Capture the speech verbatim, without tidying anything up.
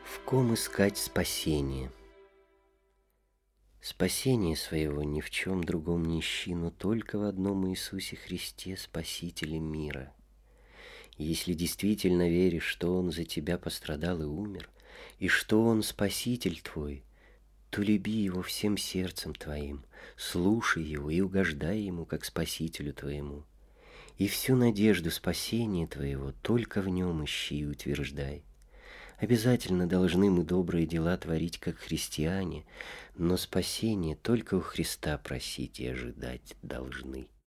В ком искать спасение? Спасение своего ни в чем другом не ищи, но только в одном Иисусе Христе, Спасителе мира. Если действительно веришь, что Он за тебя пострадал и умер, и что Он Спаситель твой, то люби Его всем сердцем твоим, слушай Его и угождай Ему, как Спасителю твоему. И всю надежду спасения твоего только в Нем ищи и утверждай. Обязательно должны мы добрые дела творить, как христиане, но спасение только у Христа просить и ожидать должны.